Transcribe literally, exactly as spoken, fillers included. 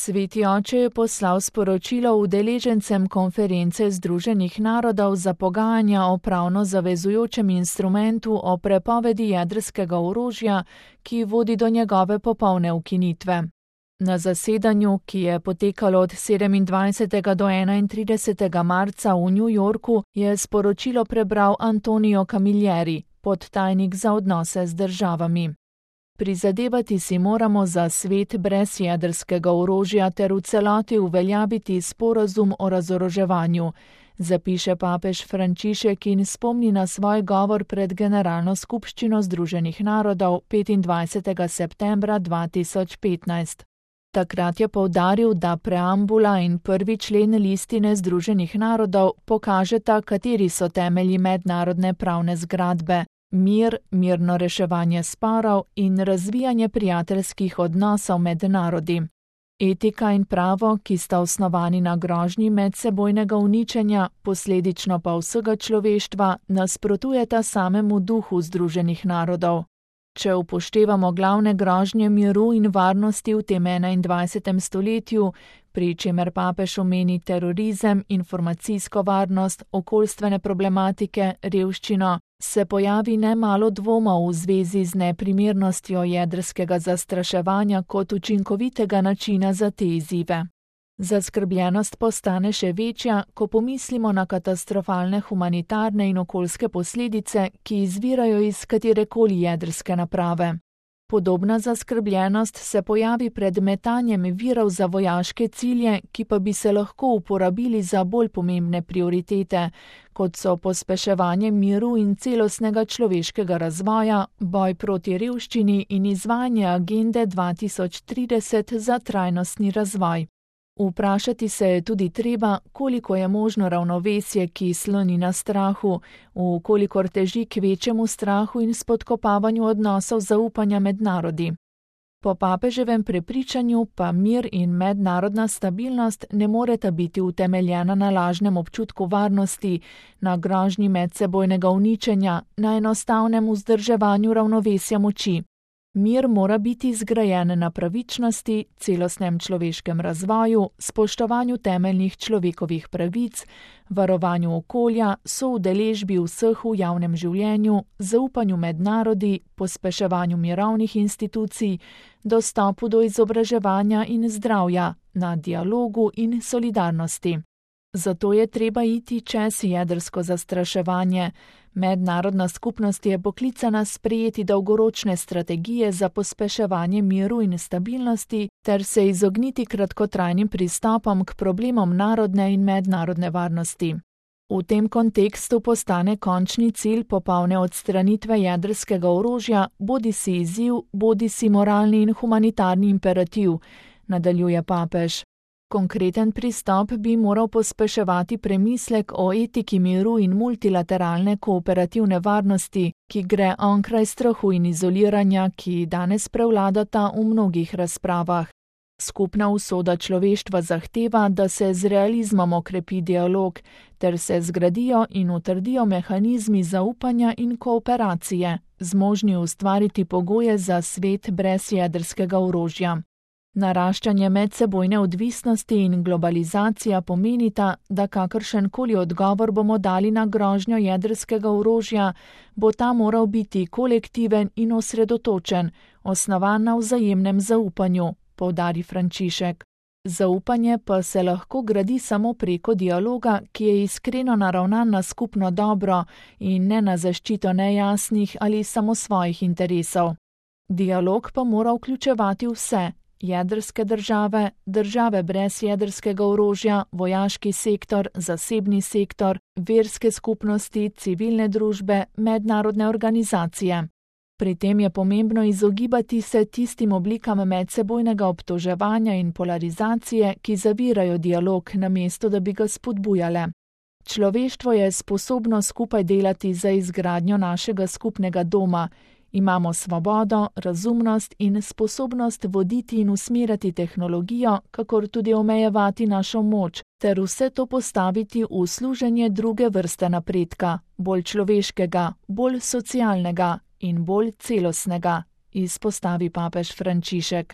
Sveti oče je poslal sporočilo udeležencem konference Združenih narodov za pogajanja o pravno zavezujočem instrumentu o prepovedi jedrskega orožja, ki vodi do njegove popolne ukinitve. Na zasedanju, ki je potekalo od sedemindvajsetega do enaintridesetega marca v New Yorku, je sporočilo prebral Antonio Camilleri, podtajnik za odnose z državami. Prizadevati si moramo za svet brez jedrskega orožja ter v celoti uveljaviti sporazum o razoroževanju, zapiše papež Frančišek in spomni na svoj govor pred Generalno skupščino Združenih narodov petindvajsetega septembra dva tisoč petnajst. Takrat je poudaril, da preambula in prvi člen listine Združenih narodov pokažeta, kateri so temelji mednarodne pravne zgradbe. Mir, mirno reševanje sporov in razvijanje prijateljskih odnosov med narodi. Etika in pravo, ki sta osnovani na grožnji medsebojnega uničenja, posledično pa vsega človeštva, nasprotujeta samemu duhu Združenih narodov. Če upoštevamo glavne grožnje miru in varnosti v tem enaindvajsetem stoletju, pri čemer papež omeni terorizem, informacijsko varnost, okoljstvene problematike, revščino, se pojavi nemalo dvomov v zvezi z neprimernostjo jedrskega zastraševanja kot učinkovitega načina za te izzive. Zaskrbljenost postane še večja, ko pomislimo na katastrofalne humanitarne in okoljske posledice, ki izvirajo iz katerekoli jedrske naprave. Podobna zaskrbljenost se pojavi pred metanjem virov za vojaške cilje, ki pa bi se lahko uporabili za bolj pomembne prioritete, kot so pospeševanje miru in celostnega človeškega razvoja, boj proti revščini in izvajanje agende dva tisoč trideset za trajnostni razvoj. Vprašati se je tudi treba, koliko je možno ravnovesje, ki sloni na strahu, v kolikor teži k večjemu strahu in spodkopavanju odnosov zaupanja med narodi. Po papeževem prepričanju pa mir in mednarodna stabilnost ne moreta biti utemeljena na lažnem občutku varnosti, na grožnji medsebojnega uničenja, na enostavnem vzdrževanju ravnovesja moči. Mir mora biti zgrajen na pravičnosti, celostnem človeškem razvoju, spoštovanju temeljnih človekovih pravic, varovanju okolja, soudeležbi vseh v javnem življenju, zaupanju med narodi, pospeševanju mirovnih institucij, dostopu do izobraževanja in zdravja, na dialogu in solidarnosti. Zato je treba iti čez jedrsko zastraševanje. Mednarodna skupnost je poklicana sprejeti dolgoročne strategije za pospeševanje miru in stabilnosti ter se izogniti kratkotrajnim pristopom k problemom narodne in mednarodne varnosti. V tem kontekstu postane končni cilj popolne odstranitve jedrskega orožja bodisi izziv, bodisi moralni in humanitarni imperativ, nadaljuje papež. Konkreten pristop bi moral pospeševati premislek o etiki miru in multilateralne kooperativne varnosti, ki gre onkraj strahu in izoliranja, ki danes prevladata v mnogih razpravah. Skupna usoda človeštva zahteva, da se z realizmom okrepi dialog, ter se zgradijo in utrdijo mehanizmi zaupanja in kooperacije, zmožni ustvariti pogoje za svet brez jedrskega orožja. Naraščanje medsebojne odvisnosti in globalizacija pomenita, da kakršenkoli odgovor bomo dali na grožnjo jedrskega orožja, bo ta moral biti kolektiven in osredotočen, osnovan na vzajemnem zaupanju, poudari Frančišek. Zaupanje pa se lahko gradi samo preko dialoga, ki je iskreno naravnan na skupno dobro in ne na zaščito nejasnih ali samo svojih interesov. Dialog pa mora vključevati vse. Jedrske države, države brez jedrskega orožja, vojaški sektor, zasebni sektor, verske skupnosti, civilne družbe, mednarodne organizacije. Pri tem je pomembno izogibati se tistim oblikam medsebojnega obtoževanja in polarizacije, ki zavirajo dialog, namesto da bi ga spodbujale. Človeštvo je sposobno skupaj delati za izgradnjo našega skupnega doma. Imamo svobodo, razumnost in sposobnost voditi in usmerjati tehnologijo, kakor tudi omejevati našo moč, ter vse to postaviti v služenje druge vrste napredka, bolj človeškega, bolj socialnega in bolj celostnega, izpostavi papež Frančišek.